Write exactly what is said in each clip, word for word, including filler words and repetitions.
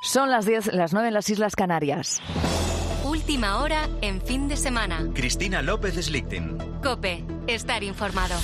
Son las diez, las nueve en las Islas Canarias. Última hora en fin de semana. Cristina López Slichting. COPE. Estar informado.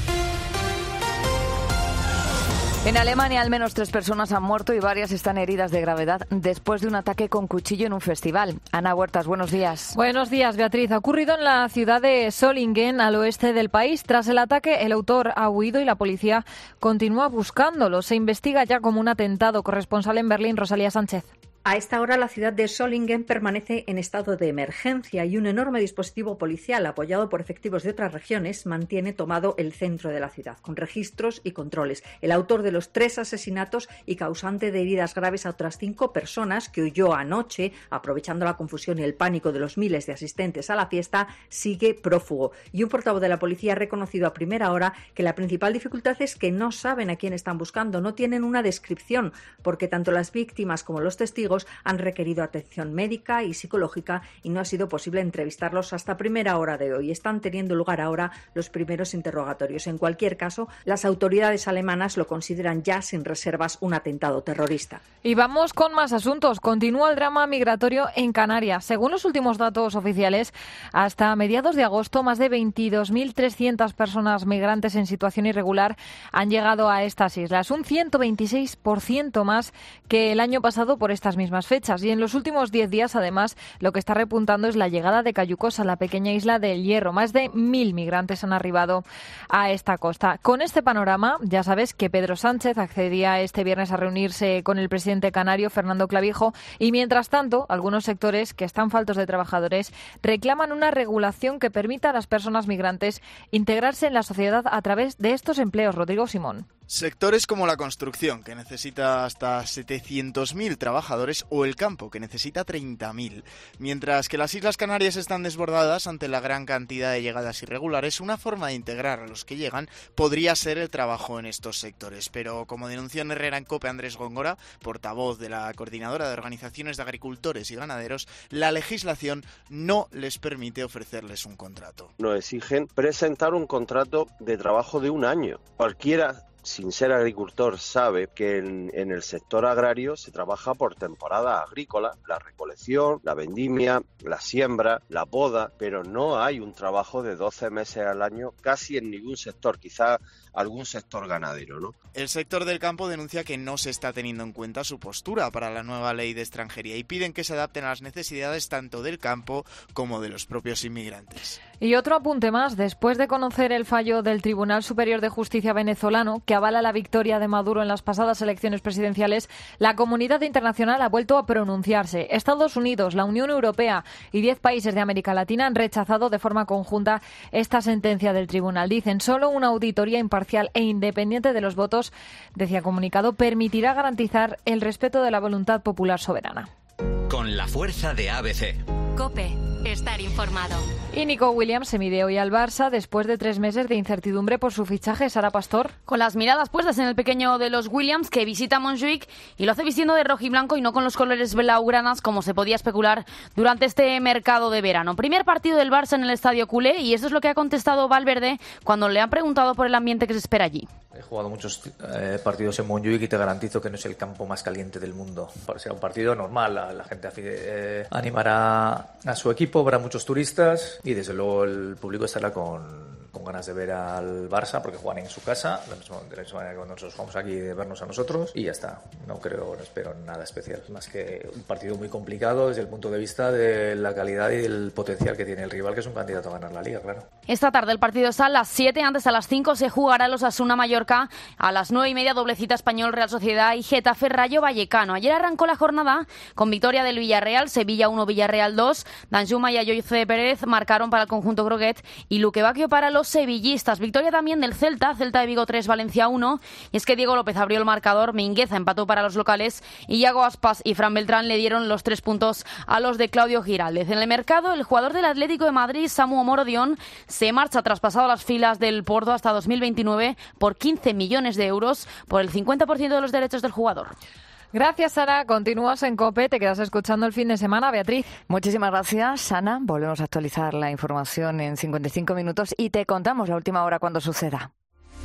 En Alemania al menos tres personas han muerto y varias están heridas de gravedad después de un ataque con cuchillo en un festival. Ana Huertas, buenos días. Buenos días, Beatriz. Ha ocurrido en la ciudad de Solingen, al oeste del país. Tras el ataque, el autor ha huido y la policía continúa buscándolo. Se investiga ya como un atentado. Corresponsal en Berlín, Rosalía Sánchez. A esta hora la ciudad de Solingen permanece en estado de emergencia y un enorme dispositivo policial apoyado por efectivos de otras regiones mantiene tomado el centro de la ciudad, con registros y controles. El autor de los tres asesinatos y causante de heridas graves a otras cinco personas que huyó anoche, aprovechando la confusión y el pánico de los miles de asistentes a la fiesta, sigue prófugo. Y un portavoz de la policía ha reconocido a primera hora que la principal dificultad es que no saben a quién están buscando, no tienen una descripción, porque tanto las víctimas como los testigos han requerido atención médica y psicológica y no ha sido posible entrevistarlos hasta primera hora de hoy. Están teniendo lugar ahora los primeros interrogatorios. En cualquier caso, las autoridades alemanas lo consideran ya sin reservas un atentado terrorista. Y vamos con más asuntos. Continúa el drama migratorio en Canarias. Según los últimos datos oficiales, hasta mediados de agosto, más de veintidós mil trescientas personas migrantes en situación irregular han llegado a estas islas, un ciento veintiséis por ciento más que el año pasado por estas mismas fechas. Y en los últimos diez días, además, lo que está repuntando es la llegada de cayucos a la pequeña isla del Hierro. Más de mil migrantes han arribado a esta costa. Con este panorama, ya sabes que Pedro Sánchez accedía este viernes a reunirse con el presidente canario, Fernando Clavijo, y mientras tanto, algunos sectores que están faltos de trabajadores reclaman una regulación que permita a las personas migrantes integrarse en la sociedad a través de estos empleos. Rodrigo Simón. Sectores como la construcción, que necesita hasta setecientos mil trabajadores, o el campo, que necesita treinta mil. Mientras que las Islas Canarias están desbordadas ante la gran cantidad de llegadas irregulares, una forma de integrar a los que llegan podría ser el trabajo en estos sectores. Pero, como denunció en Herrera en COPE Andrés Góngora, portavoz de la Coordinadora de Organizaciones de Agricultores y Ganaderos, la legislación no les permite ofrecerles un contrato. Nos exigen presentar un contrato de trabajo de un año. Cualquiera, sin ser agricultor, sabe que en, en el sector agrario se trabaja por temporada agrícola, la recolección, la vendimia, la siembra, la poda, pero no hay un trabajo de doce meses al año casi en ningún sector, quizá algún sector ganadero, ¿no? El sector del campo denuncia que no se está teniendo en cuenta su postura para la nueva ley de extranjería y piden que se adapten a las necesidades tanto del campo como de los propios inmigrantes. Y otro apunte más, después de conocer el fallo del Tribunal Superior de Justicia venezolano que avala la victoria de Maduro en las pasadas elecciones presidenciales, la comunidad internacional ha vuelto a pronunciarse. Estados Unidos, la Unión Europea y diez países de América Latina han rechazado de forma conjunta esta sentencia del tribunal. Dicen, solo una auditoría imparcial e independiente de los votos, decía comunicado, permitirá garantizar el respeto de la voluntad popular soberana. Con la fuerza de A B C. COPE. Estar informado. Y Nico Williams se mide hoy al Barça después de tres meses de incertidumbre por su fichaje. Sara Pastor. Con las miradas puestas en el pequeño de los Williams, que visita Montjuic y lo hace vistiendo de rojiblanco y no con los colores blaugranas como se podía especular durante este mercado de verano. Primer partido del Barça en el estadio culé y esto es lo que ha contestado Valverde cuando le han preguntado por el ambiente que se espera allí. He jugado muchos eh, partidos en Montjuic y te garantizo que no es el campo más caliente del mundo. Será un partido normal, la, la gente eh, animará a su equipo, habrá muchos turistas y desde luego el público estará con, con ganas de ver al Barça porque juegan en su casa, de la misma, de la misma manera que nosotros jugamos aquí, de vernos a nosotros y ya está. No creo, no espero nada especial, más que un partido muy complicado desde el punto de vista de la calidad y el potencial que tiene el rival, que es un candidato a ganar la Liga, claro. Esta tarde el partido está a las siete, antes a las cinco se jugará los Osasuna Mallorca, a las nueve y media doblecita Español Real Sociedad y Getafe Rayo Vallecano. Ayer arrancó la jornada con victoria del Villarreal, Sevilla uno, Villarreal dos, Danjuma y Ayoce Pérez marcaron para el conjunto groguet y Luque Bacchio para los sevillistas. Victoria también del Celta, Celta de Vigo tres, Valencia uno, y es que Diego López abrió el marcador, Mingueza empató para los locales y Iago Aspas y Fran Beltrán le dieron los tres puntos a los de Claudio Giraldez. En el mercado, el jugador del Atlético de Madrid, Samu Omorodion, se marcha traspasado a las filas del Porto hasta dos mil veintinueve por quince millones de euros por el cincuenta por ciento de los derechos del jugador. Gracias, Sara. Continúas en COPE, te quedas escuchando el fin de semana. Beatriz. Muchísimas gracias, Ana. Volvemos a actualizar la información en cincuenta y cinco minutos y te contamos la última hora cuando suceda.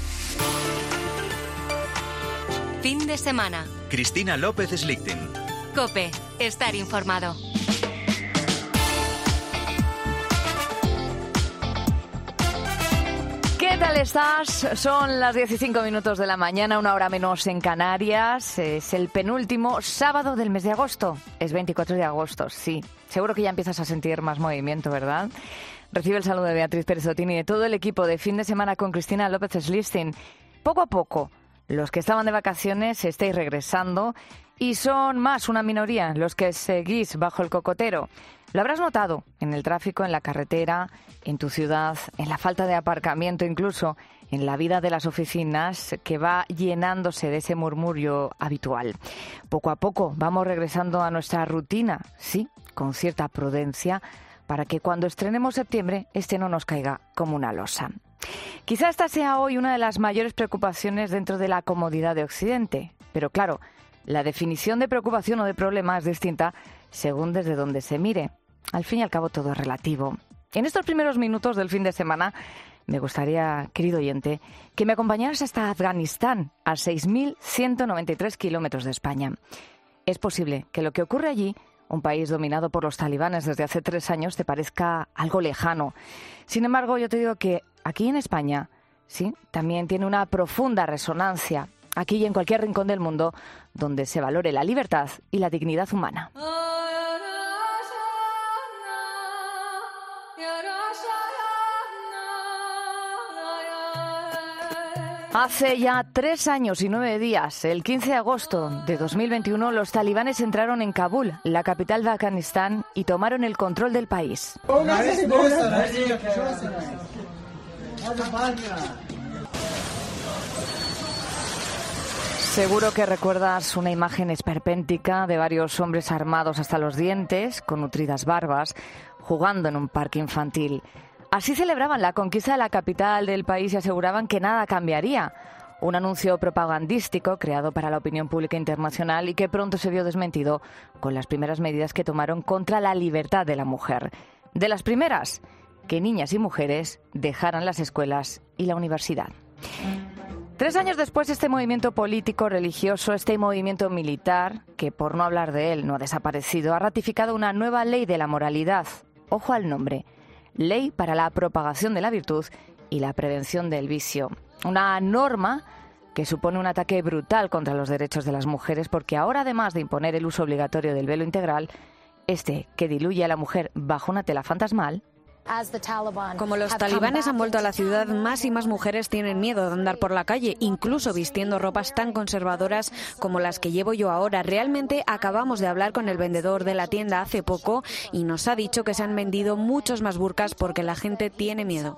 Fin de semana. Cristina López Slichting. COPE. Estar informado. ¿Qué tal estás? Son las dieciséis minutos de la mañana, una hora menos en Canarias. Es el penúltimo sábado del mes de agosto. Es veinticuatro de agosto, sí. Seguro que ya empiezas a sentir más movimiento, ¿verdad? Recibe el saludo de Beatriz Pérez Otín y de todo el equipo de Fin de Semana con Cristina López Slichting. Poco a poco, los que estaban de vacaciones estáis regresando y son más una minoría los que seguís bajo el cocotero. Lo habrás notado en el tráfico, en la carretera, en tu ciudad, en la falta de aparcamiento, incluso en la vida de las oficinas, que va llenándose de ese murmurio habitual. Poco a poco vamos regresando a nuestra rutina, sí, con cierta prudencia, para que cuando estrenemos septiembre este no nos caiga como una losa. Quizá esta sea hoy una de las mayores preocupaciones dentro de la comodidad de Occidente, pero claro, la definición de preocupación o de problema es distinta según desde donde se mire. Al fin y al cabo todo es relativo. En estos primeros minutos del fin de semana me gustaría, querido oyente, que me acompañaras hasta Afganistán, a seis mil ciento noventa y tres kilómetros de España. Es posible que lo que ocurre allí, un país dominado por los talibanes desde hace tres años, te parezca algo lejano. Sin embargo, yo te digo que aquí en España, sí, también tiene una profunda resonancia, aquí y en cualquier rincón del mundo donde se valore la libertad y la dignidad humana. Hace ya tres años y nueve días, el quince de agosto de dos mil veintiuno, los talibanes entraron en Kabul, la capital de Afganistán, y tomaron el control del país. Seguro que recuerdas una imagen esperpéntica de varios hombres armados hasta los dientes, con nutridas barbas, jugando en un parque infantil. Así celebraban la conquista de la capital del país y aseguraban que nada cambiaría. Un anuncio propagandístico creado para la opinión pública internacional y que pronto se vio desmentido con las primeras medidas que tomaron contra la libertad de la mujer. De las primeras, que niñas y mujeres dejaran las escuelas y la universidad. Tres años después, este movimiento político, religioso, este movimiento militar, que por no hablar de él no ha desaparecido, ha ratificado una nueva ley de la moralidad. Ojo al nombre. Ley para la propagación de la virtud y la prevención del vicio. Una norma que supone un ataque brutal contra los derechos de las mujeres, porque ahora, además de imponer el uso obligatorio del velo integral, este que diluye a la mujer bajo una tela fantasmal. Como los talibanes han vuelto a la ciudad, más y más mujeres tienen miedo de andar por la calle, incluso vistiendo ropas tan conservadoras como las que llevo yo ahora. Realmente acabamos de hablar con el vendedor de la tienda hace poco y nos ha dicho que se han vendido muchos más burkas porque la gente tiene miedo.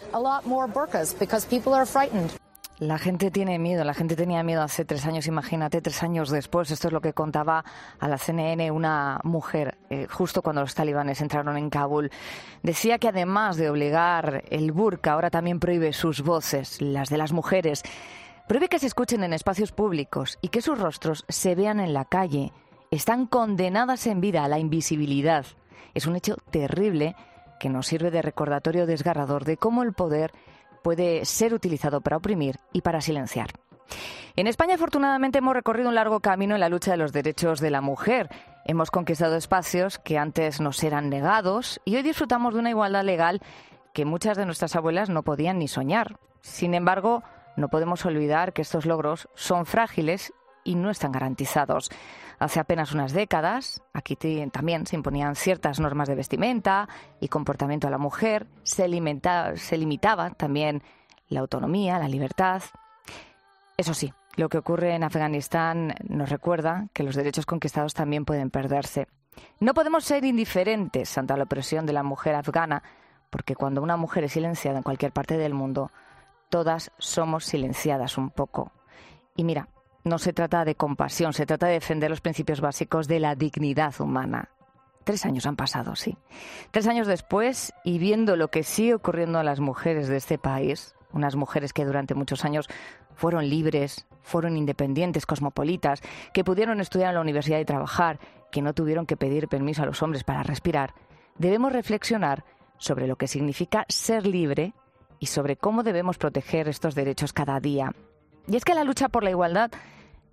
La gente tiene miedo, la gente tenía miedo hace tres años, imagínate, tres años después. Esto es lo que contaba a la C N N una mujer eh, justo cuando los talibanes entraron en Kabul. Decía que además de obligar el burka, ahora también prohíbe sus voces, las de las mujeres. Prohíbe que se escuchen en espacios públicos y que sus rostros se vean en la calle. Están condenadas en vida a la invisibilidad. Es un hecho terrible que nos sirve de recordatorio desgarrador de cómo el poder puede ser utilizado para oprimir y para silenciar. En España, afortunadamente, hemos recorrido un largo camino en la lucha de los derechos de la mujer. Hemos conquistado espacios que antes nos eran negados y hoy disfrutamos de una igualdad legal que muchas de nuestras abuelas no podían ni soñar. Sin embargo, no podemos olvidar que estos logros son frágiles y no están garantizados. Hace apenas unas décadas, aquí también se imponían ciertas normas de vestimenta y comportamiento a la mujer, se, limita, se limitaba también la autonomía, la libertad. Eso sí, lo que ocurre en Afganistán nos recuerda que los derechos conquistados también pueden perderse. No podemos ser indiferentes ante la opresión de la mujer afgana, porque cuando una mujer es silenciada en cualquier parte del mundo, todas somos silenciadas un poco. Y mira, no se trata de compasión, se trata de defender los principios básicos de la dignidad humana. Tres años han pasado, sí. Tres años después, y viendo lo que sigue ocurriendo a las mujeres de este país, unas mujeres que durante muchos años fueron libres, fueron independientes, cosmopolitas, que pudieron estudiar en la universidad y trabajar, que no tuvieron que pedir permiso a los hombres para respirar, debemos reflexionar sobre lo que significa ser libre y sobre cómo debemos proteger estos derechos cada día. Y es que la lucha por la igualdad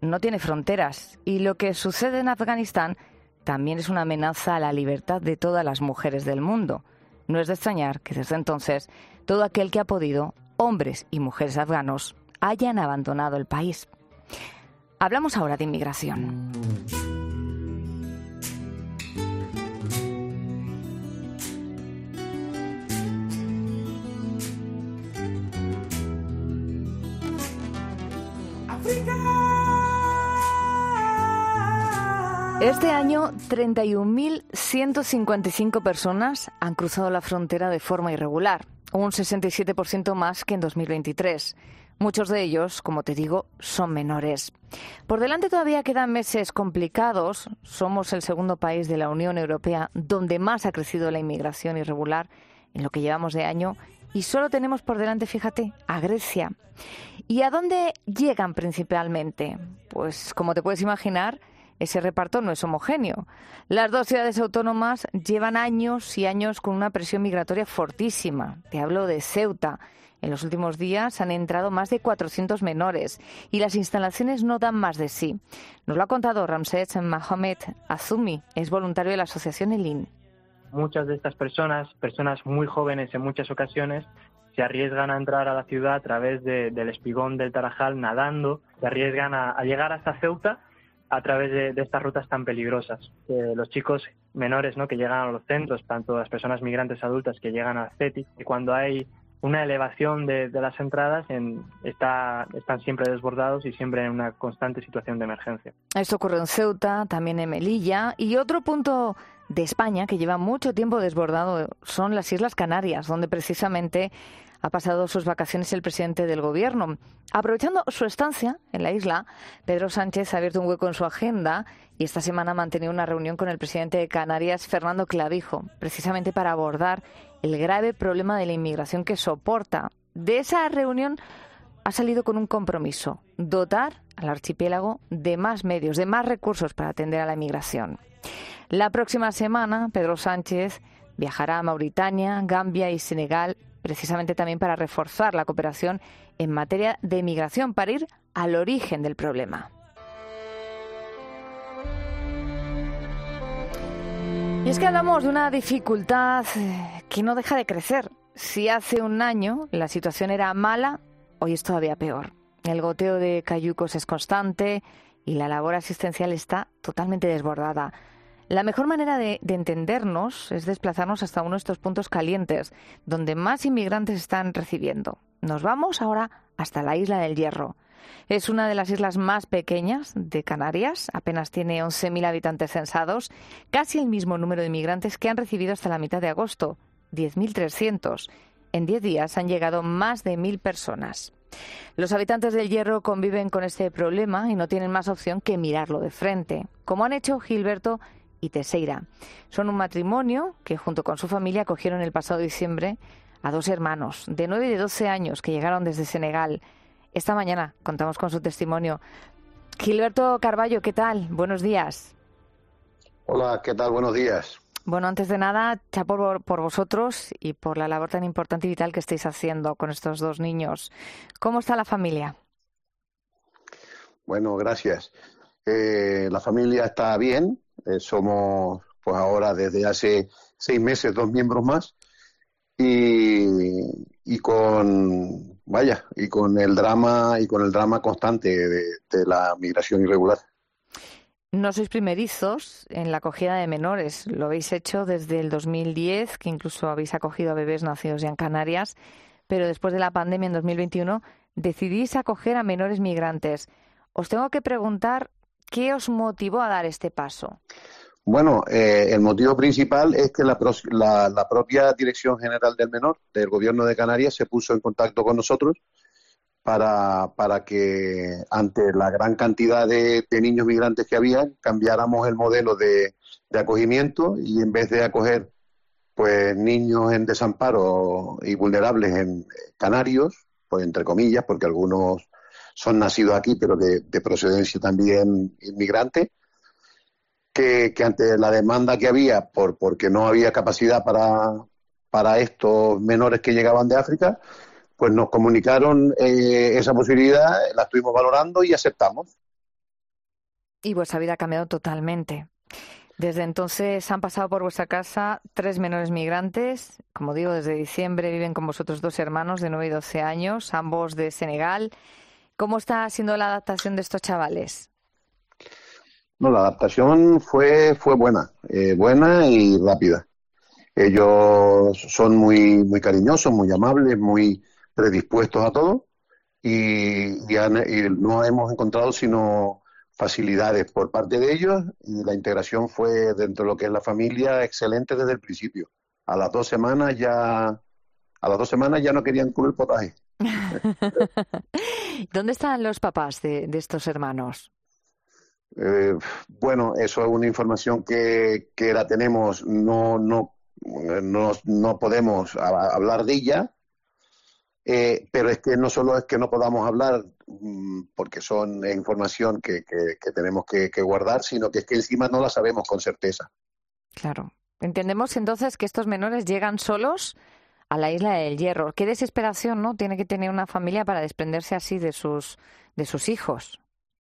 no tiene fronteras y lo que sucede en Afganistán también es una amenaza a la libertad de todas las mujeres del mundo. No es de extrañar que desde entonces todo aquel que ha podido, hombres y mujeres afganos, hayan abandonado el país. Hablamos ahora de inmigración. Este año, treinta y un mil ciento cincuenta y cinco personas han cruzado la frontera de forma irregular, un sesenta y siete por ciento más que en dos mil veintitrés. Muchos de ellos, como te digo, son menores. Por delante todavía quedan meses complicados. Somos el segundo país de la Unión Europea donde más ha crecido la inmigración irregular en lo que llevamos de año y solo tenemos por delante, fíjate, a Grecia. ¿Y a dónde llegan principalmente? Pues, como te puedes imaginar, ese reparto no es homogéneo. Las dos ciudades autónomas llevan años y años con una presión migratoria fortísima. Te hablo de Ceuta. En los últimos días han entrado más de cuatrocientos menores y las instalaciones no dan más de sí. Nos lo ha contado Ramses Mohamed Azumi, es voluntario de la asociación Elin. Muchas de estas personas, personas muy jóvenes en muchas ocasiones, se arriesgan a entrar a la ciudad a través de, del espigón del Tarajal nadando, se arriesgan a, a llegar hasta Ceuta a través de, de estas rutas tan peligrosas. Eh, los chicos menores, ¿no?, que llegan a los centros, tanto las personas migrantes adultas que llegan a CETI, y cuando hay una elevación de, de las entradas, en, está, están siempre desbordados y siempre en una constante situación de emergencia. Esto ocurre en Ceuta, también en Melilla, y otro punto de España que lleva mucho tiempo desbordado son las Islas Canarias, donde precisamente ha pasado sus vacaciones el presidente del Gobierno. Aprovechando su estancia en la isla, Pedro Sánchez ha abierto un hueco en su agenda y esta semana ha mantenido una reunión con el presidente de Canarias, Fernando Clavijo, precisamente para abordar el grave problema de la inmigración que soporta. De esa reunión ha salido con un compromiso: dotar al archipiélago de más medios, de más recursos para atender a la inmigración. La próxima semana, Pedro Sánchez viajará a Mauritania, Gambia y Senegal, precisamente también para reforzar la cooperación en materia de migración, para ir al origen del problema. Y es que hablamos de una dificultad que no deja de crecer. Si hace un año la situación era mala, hoy es todavía peor. El goteo de cayucos es constante y la labor asistencial está totalmente desbordada. La mejor manera de, de entendernos es desplazarnos hasta uno de estos puntos calientes, donde más inmigrantes están recibiendo. Nos vamos ahora hasta la isla del Hierro. Es una de las islas más pequeñas de Canarias, apenas tiene once mil habitantes censados, casi el mismo número de inmigrantes que han recibido hasta la mitad de agosto, diez mil trescientos. En diez días han llegado más de mil personas. Los habitantes del Hierro conviven con este problema y no tienen más opción que mirarlo de frente, como han hecho Gilberto y Teseira. Son un matrimonio que junto con su familia acogieron el pasado diciembre a dos hermanos de nueve y de doce años que llegaron desde Senegal. Esta mañana contamos con su testimonio. Gilberto Carballo, ¿qué tal? Buenos días. Hola, ¿qué tal? Buenos días. Bueno, antes de nada, chapo por, por vosotros y por la labor tan importante y vital que estáis haciendo con estos dos niños. ¿Cómo está la familia? Bueno, gracias. Eh, la familia está bien. Eh, somos, pues ahora desde hace seis meses, dos miembros más. Y, y con, vaya, y con el drama y con el drama constante de, de la migración irregular. No sois primerizos en la acogida de menores. Lo habéis hecho desde el dos mil diez, que incluso habéis acogido a bebés nacidos ya en Canarias, pero después de la pandemia en dos mil veintiuno decidís acoger a menores migrantes. Os tengo que preguntar, ¿qué os motivó a dar este paso? Bueno, eh, el motivo principal es que la, la, la propia Dirección General del Menor del Gobierno de Canarias se puso en contacto con nosotros para, para que ante la gran cantidad de, de niños migrantes que había, cambiáramos el modelo de, de acogimiento y en vez de acoger pues niños en desamparo y vulnerables en canarios, pues entre comillas, porque algunos son nacidos aquí pero de, de procedencia también inmigrante, que, que ante la demanda que había por porque no había capacidad para, para estos menores que llegaban de África, pues nos comunicaron eh, esa posibilidad, la estuvimos valorando y aceptamos. Y vuestra vida ha cambiado totalmente. Desde entonces han pasado por vuestra casa tres menores migrantes. Como digo, desde diciembre viven con vosotros dos hermanos de nueve y doce años, ambos de Senegal. ¿Cómo está siendo la adaptación de estos chavales? No, la adaptación fue fue buena, eh, buena y rápida. Ellos son muy muy cariñosos, muy amables, muy predispuestos a todo y, y, han, y no hemos encontrado sino facilidades por parte de ellos y la integración fue dentro de lo que es la familia excelente desde el principio. A las dos semanas ya a las dos semanas ya no querían comer potaje. ¿Dónde están los papás de, de estos hermanos? Eh, bueno, eso es una información que, que la tenemos, no no no, no podemos a, hablar de ella, eh, pero es que no solo es que no podamos hablar mmm, porque son eh, información que, que, que tenemos que, que guardar, sino que es que encima no la sabemos con certeza. Claro. Entendemos entonces que estos menores llegan solos a la isla del Hierro. Qué desesperación, ¿no? Tiene que tener una familia para desprenderse así de sus de sus hijos.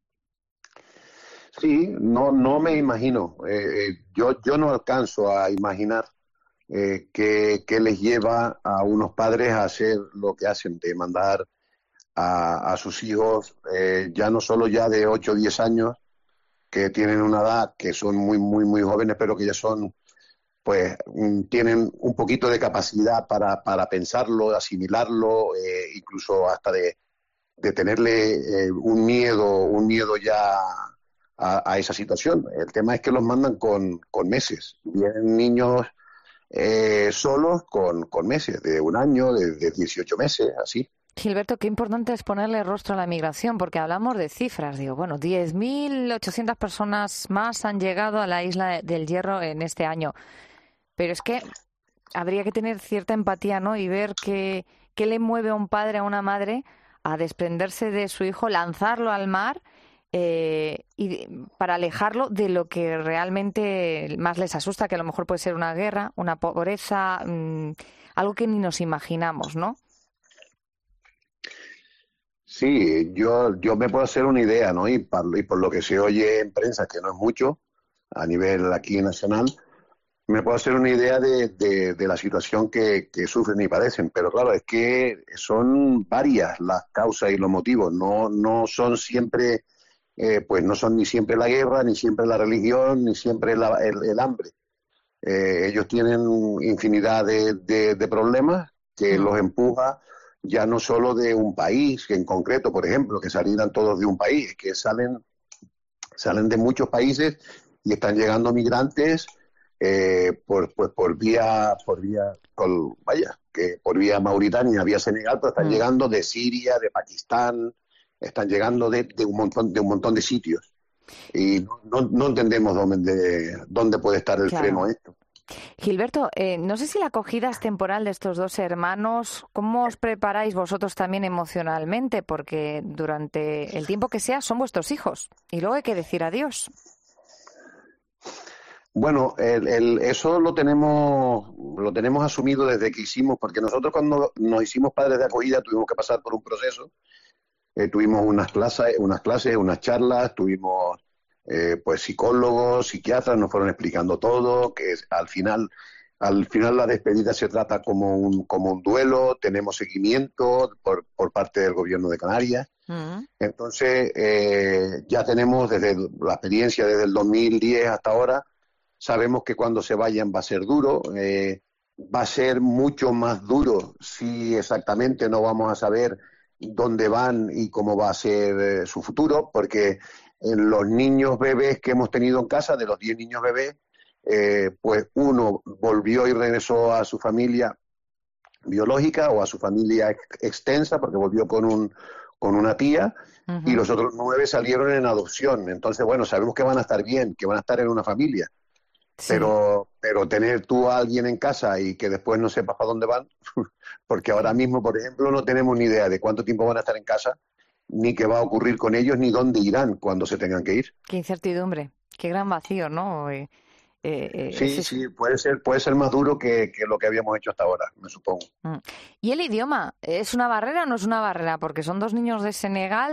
Sí, no no me imagino. Eh, yo yo no alcanzo a imaginar eh, qué, qué les lleva a unos padres a hacer lo que hacen, de mandar a, a sus hijos, eh, ya no solo ya de ocho o diez años, que tienen una edad que son muy, muy, muy jóvenes, pero que ya son, pues, tienen un poquito de capacidad para, para pensarlo, asimilarlo, eh, incluso hasta de, de tenerle eh, un miedo, un miedo ya a, a esa situación. El tema es que los mandan con, con meses. Vienen niños eh, solos con, con meses, de un año, de, de dieciocho meses, así. Gilberto, qué importante es ponerle rostro a la migración, porque hablamos de cifras. Digo, bueno, diez mil ochocientas personas más han llegado a la isla del Hierro en este año. Pero es que habría que tener cierta empatía, ¿no? Y ver qué, qué le mueve a un padre, a una madre, a desprenderse de su hijo, lanzarlo al mar eh, y para alejarlo de lo que realmente más les asusta, que a lo mejor puede ser una guerra, una pobreza, mmm, algo que ni nos imaginamos, ¿no? Sí, yo, yo me puedo hacer una idea, ¿no? Y, par, y por lo que se oye en prensa, que no es mucho, a nivel aquí nacional, me puedo hacer una idea de, de, de la situación que, que sufren y padecen. Pero claro, es que son varias las causas y los motivos, no, no son siempre, eh, pues no son ni siempre la guerra, ni siempre la religión, ni siempre la, el, el hambre. Eh, ellos tienen infinidad de, de, de problemas que los empuja ya no solo de un país, que en concreto, por ejemplo, que salieran todos de un país, que salen, salen de muchos países y están llegando migrantes eh, por, pues por vía, por vía, por, vaya, que por vía Mauritania, vía Senegal, pero están mm. llegando de Siria, de Pakistán, están llegando de, de un montón, de un montón de sitios. Y no, no, no entendemos dónde, dónde puede estar el claro. freno a esto. Gilberto, eh, no sé si la acogida es temporal de estos dos hermanos. ¿Cómo os preparáis vosotros también emocionalmente? Porque durante el tiempo que sea son vuestros hijos y luego hay que decir adiós. Bueno, el, el, eso lo tenemos lo tenemos asumido desde que hicimos, porque nosotros cuando nos hicimos padres de acogida tuvimos que pasar por un proceso. Eh, tuvimos unas clases, unas clases, unas charlas, tuvimos Eh, pues psicólogos, psiquiatras nos fueron explicando todo, que es, al final al final la despedida se trata como un como un duelo, tenemos seguimiento por, por parte del gobierno de Canarias. Uh-huh. Entonces eh, ya tenemos desde la experiencia desde el dos mil diez hasta ahora, sabemos que cuando se vayan va a ser duro, eh, va a ser mucho más duro si exactamente no vamos a saber dónde van y cómo va a ser eh, su futuro, porque en los niños bebés que hemos tenido en casa, de los diez niños bebés, eh, pues uno volvió y regresó a su familia biológica o a su familia ex extensa, porque volvió con un con una tía, uh-huh. y los otros nueve salieron en adopción. Entonces, bueno, sabemos que van a estar bien, que van a estar en una familia. Sí. Pero pero tener tú a alguien en casa y que después no sepas para dónde van, porque ahora mismo, por ejemplo, no tenemos ni idea de cuánto tiempo van a estar en casa, ni qué va a ocurrir con ellos, ni dónde irán cuando se tengan que ir. Qué incertidumbre, qué gran vacío, ¿no? Eh, eh, sí, ese... sí, puede ser, puede ser más duro que, que lo que habíamos hecho hasta ahora, me supongo. ¿Y el idioma? ¿Es una barrera o no es una barrera? Porque son dos niños de Senegal.